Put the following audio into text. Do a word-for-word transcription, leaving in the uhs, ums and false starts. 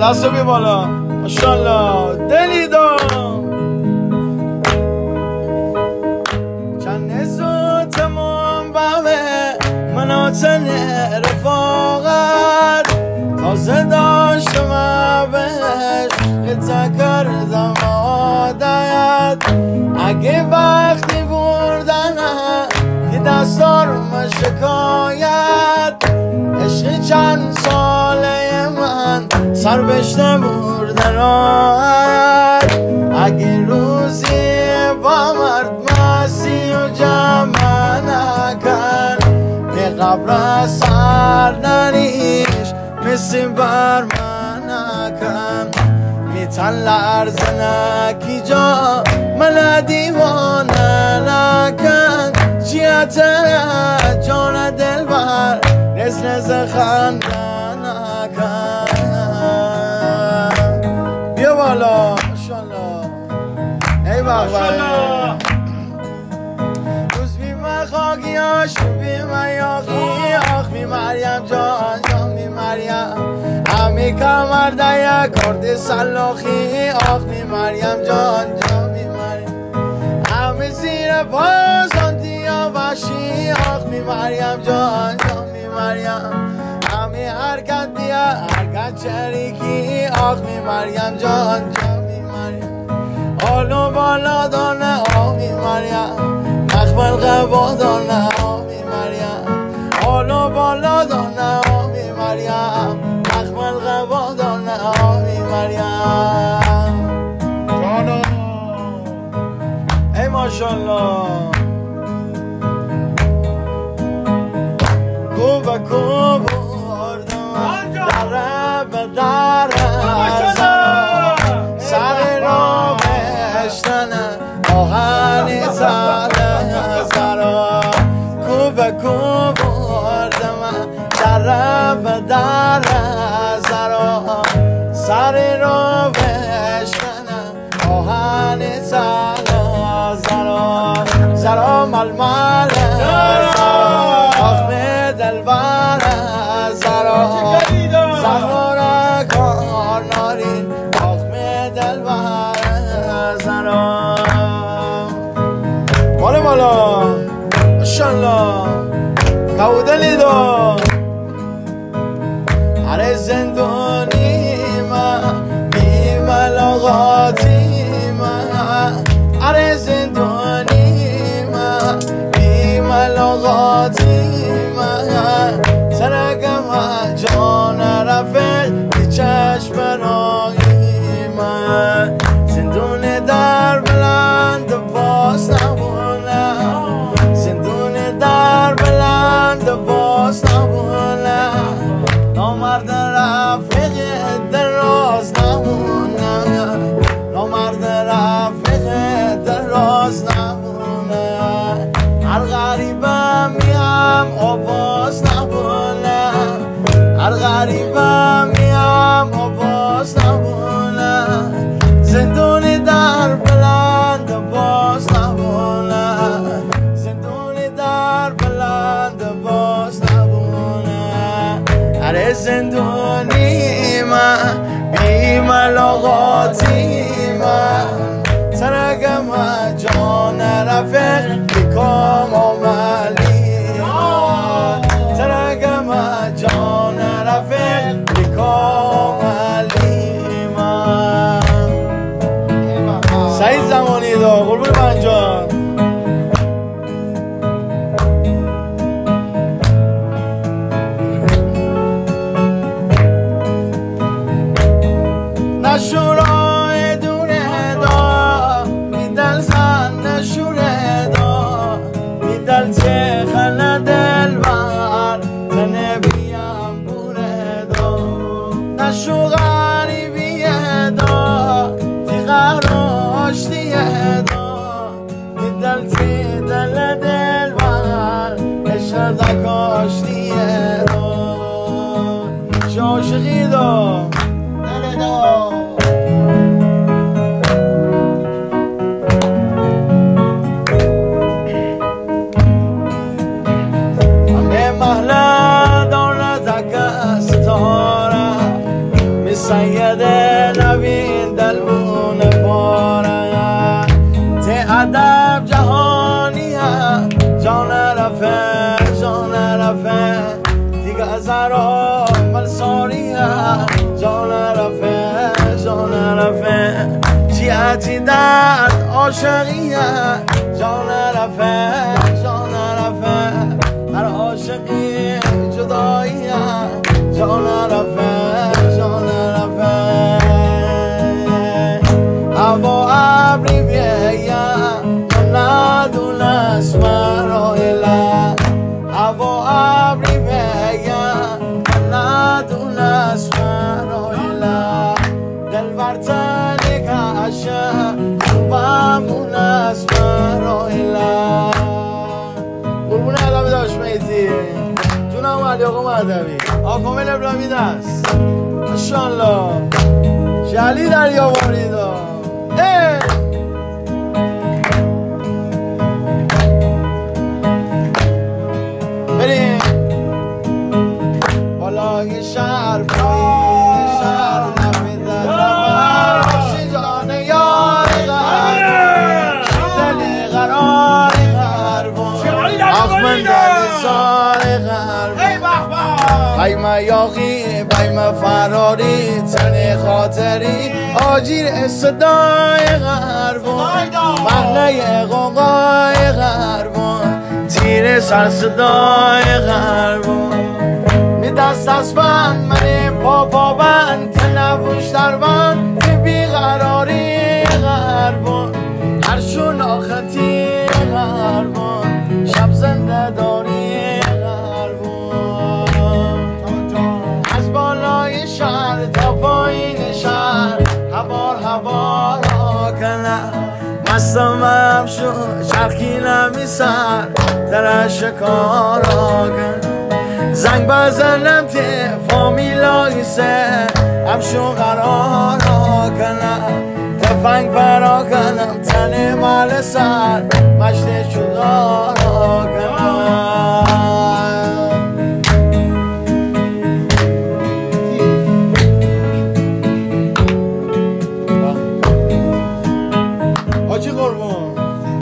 دستو بی بالا ماشاءالله دلی دام چند نزود منبعه مناطن رفاقت تازه داشتم بهش قطع کردم عادت اگه وقتی بردن که دستارم شکایت عشق چند ساله من سر بشته برده راحت اگه روزی با مرد مسی و جمع نکن به قبر سر نریش مثل بر من نکن میتن لرزه نکی جا من دیوانه نکن چیت جان دل بر نز نز خنده نکن بیا بالا ماشاءالله ای بابا روز بیمه خاکی هاش بیمه یاقی آخ بی مریم جان جان بی مریم همی کمر دیا کرد سلاخی آخ بی مریم جان جان بی مریم همی زیر پاسان دیا باشی آخ بی مریم جان جان بی مریم همی حرکت دیا حرکت چریکی آخ بی مریم جان جان بی مریم آلو بالا دانه آخ بی مریم مخبل قبا دانه آخ بی مریم آلو بالا دانه آخ بی مریم مخبل قبا دانه آخ بی مریم جانا ای ماشاءالله کوبه کوب بردم دره به دره سر را بشتن آهنی زره زرا کوبه کوب بردم دره به دره زرا سر را بشتن آهنی زره زرا زرا ململ آخ می دلبر زرا زهرا کار نارین آخ می دلبر زرا بالا بالا ماشاءالله کودلی دو اره زندانی ما بی ملاقاتی ما اره زندانی ما بی ملاقاتی ما سرگم جان رفت بی چشم راهی ما زندون در بلند باز نبونم زندون در بلند باز نبونم نامرد رفیق دراز نمونم نامرد رفیق دراز نمونم هر غریبم میم آواز نبونم هر غریبم میم آواز نبونم زندونی در بلند باز نبونم زندونی در بلند باز نبونم اره زندونی من بی ملاقاتی من سرگم جان رفیق بیکام آملی سرگم جان رفیق بیکام آملی من سعید زمانی دا قربون من جان نشورای دونه دا میدل زن نشوره دا میدل چه خل دل بر زنه بیم بوره دا نشو غریبیه دا تی قهراشتیه دا میدل چه دل دل بر عشق دا کاشتیه دا شاشقی دا دل دا سید نظرا مال ساریه جان رفه جان رفه جیتی درد عاشقیه جان رفه جان رفه هر عاشقی جداییه جان رفه جان رفه هوا ابری بیه من ندونست مرایله هوا ابری بیه من ندونست مرایله دلبر تنی کشه خوبمون است مرایله قربون ادبی داشت میتی جونم علی آقا مهدوی آقا کامل ابراهیمی دست ماشاءالله جلی دریا باریدا بریم بالای شهر پایین شهر نمیده باشی جان یار غربان دلی قرار غربان آخ من دلی سار غربان بایمه یاقی بایمه فراری تن خاطری آجیر صدای غربان محله قوقای غربان تیر سر صدای غربان می دست از بند من پا پا بند تنفوش در بند که بیقراری غربان هرشون آختی غربان شب زنده داری غربان از بالای شهر تا پایین شهر هوار هوار آکنه مستم هم شد چرخی نمی سر در شکار آکنه زنگ بزنم ته فامیلای سه همشون قرار آکنه تفنگ برا کنم تن مال سر مجد چودار آکنه